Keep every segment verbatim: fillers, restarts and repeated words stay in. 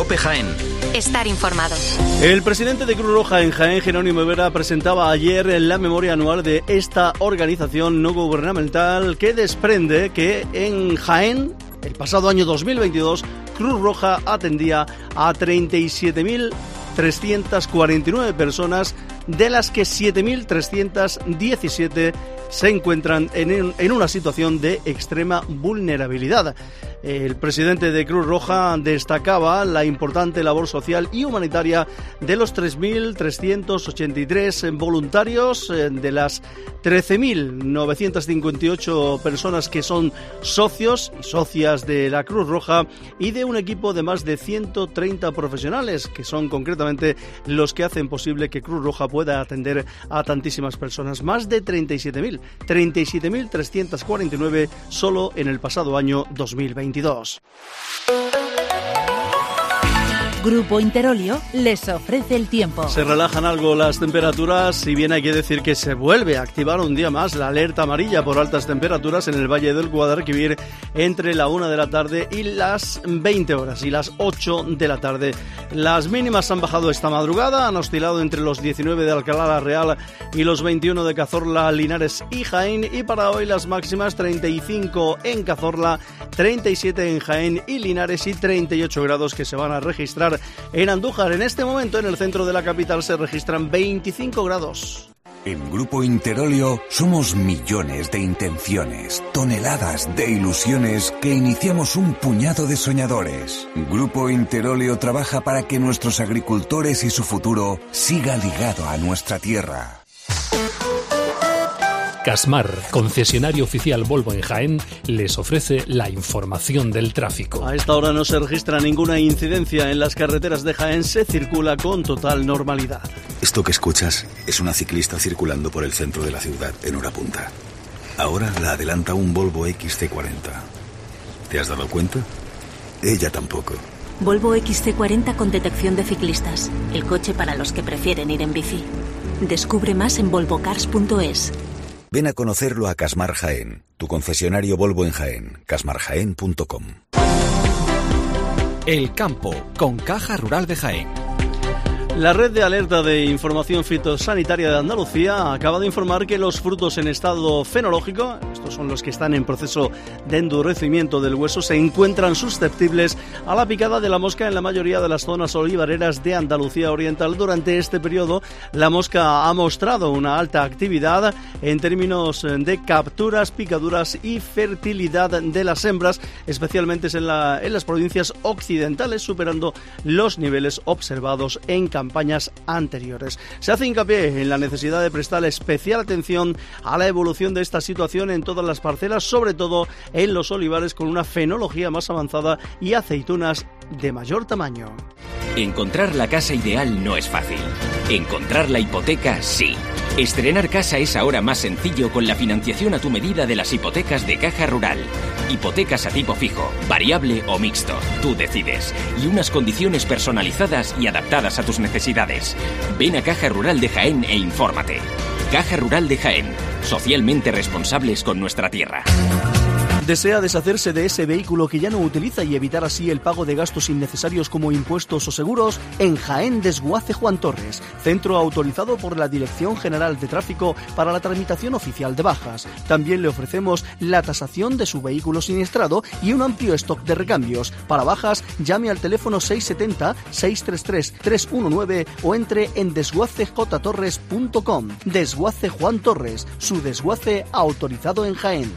COPE Jaén. Estar informados. El presidente de Cruz Roja en Jaén, Jerónimo Vera, presentaba ayer la memoria anual de esta organización no gubernamental que desprende que en Jaén, el pasado año dos mil veintidós, Cruz Roja atendía a treinta y siete mil trescientas cuarenta y nueve personas, de las que siete mil trescientas diecisiete se encuentran en, en una situación de extrema vulnerabilidad. El presidente de Cruz Roja destacaba la importante labor social y humanitaria de los tres mil trescientos ochenta y tres voluntarios, de las trece mil novecientas cincuenta y ocho personas que son socios y socias de la Cruz Roja, y de un equipo de más de ciento treinta profesionales, que son concretamente los que hacen posible que Cruz Roja pueda atender a tantísimas personas. Más de treinta y siete mil, treinta y siete mil trescientas cuarenta y nueve solo en el pasado año dos mil veintidós. Grupo Interolio les ofrece el tiempo. Se relajan algo las temperaturas, si bien hay que decir que se vuelve a activar un día más la alerta amarilla por altas temperaturas en el Valle del Guadalquivir entre la una de la tarde y las veinte horas y las ocho de la tarde. Las mínimas han bajado esta madrugada, han oscilado entre los diecinueve de Alcalá la Real y los veintiuno de Cazorla, Linares y Jaén, y para hoy las máximas treinta y cinco en Cazorla, treinta y siete en Jaén y Linares y treinta y ocho grados que se van a registrar en Andújar. En este momento en el centro de la capital se registran veinticinco grados. En Grupo Interolio somos millones de intenciones, toneladas de ilusiones que iniciamos un puñado de soñadores. Grupo Interolio trabaja para que nuestros agricultores y su futuro siga ligado a nuestra tierra. Casmar, concesionario oficial Volvo en Jaén, les ofrece la información del tráfico. A esta hora no se registra ninguna incidencia en las carreteras de Jaén, se circula con total normalidad. Esto que escuchas es una ciclista circulando por el centro de la ciudad en hora punta. Ahora la adelanta un Volvo equis ce cuarenta. ¿Te has dado cuenta? Ella tampoco. Volvo equis ce cuarenta con detección de ciclistas. El coche para los que prefieren ir en bici. Descubre más en volvocars punto es. Ven a conocerlo a Casmar Jaén, tu concesionario Volvo en Jaén, casmar jaén punto com. El campo, con Caja Rural de Jaén. La Red de Alerta de Información Fitosanitaria de Andalucía acaba de informar que los frutos en estado fenológico, estos son los que están en proceso de endurecimiento del hueso, se encuentran susceptibles a la picada de la mosca en la mayoría de las zonas olivareras de Andalucía Oriental. Durante este periodo, la mosca ha mostrado una alta actividad en términos de capturas, picaduras y fertilidad de las hembras, especialmente en, la, en las provincias occidentales, superando los niveles observados en campañas campañas anteriores. Se hace hincapié en la necesidad de prestar especial atención a la evolución de esta situación en todas las parcelas, sobre todo en los olivares con una fenología más avanzada y aceitunas de mayor tamaño. Encontrar la casa ideal no es fácil. Encontrar la hipoteca, sí. Estrenar casa es ahora más sencillo con la financiación a tu medida de las hipotecas de Caja Rural. Hipotecas a tipo fijo, variable o mixto. Tú decides. Y unas condiciones personalizadas y adaptadas a tus necesidades. Ven a Caja Rural de Jaén e infórmate. Caja Rural de Jaén. Socialmente responsables con nuestra tierra. ¿Desea deshacerse de ese vehículo que ya no utiliza y evitar así el pago de gastos innecesarios como impuestos o seguros? En Jaén, Desguace Juan Torres, centro autorizado por la Dirección General de Tráfico para la tramitación oficial de bajas. También le ofrecemos la tasación de su vehículo siniestrado y un amplio stock de recambios. Para bajas, llame al teléfono seis siete cero, seis tres tres, tres uno nueve o entre en desguace j torres punto com. Desguace Juan Torres, su desguace autorizado en Jaén.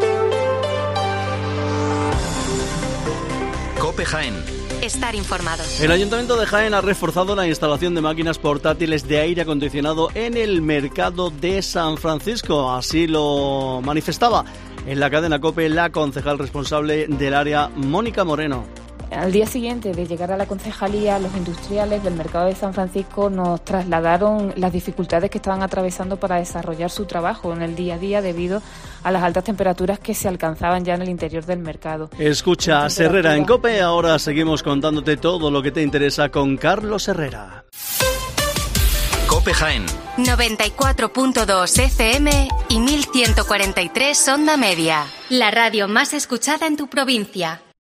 COPE Jaén. Estar informados. El Ayuntamiento de Jaén ha reforzado la instalación de máquinas portátiles de aire acondicionado en el mercado de San Francisco. Así lo manifestaba en la cadena COPE la concejal responsable del área, Mónica Moreno. Al día siguiente de llegar a la concejalía, los industriales del mercado de San Francisco nos trasladaron las dificultades que estaban atravesando para desarrollar su trabajo en el día a día debido a las altas temperaturas que se alcanzaban ya en el interior del mercado. Escucha a Herrera en COPE, ahora seguimos contándote todo lo que te interesa con Carlos Herrera. COPE Jaén. noventa y cuatro punto dos F M y mil ciento cuarenta y tres onda media. La radio más escuchada en tu provincia.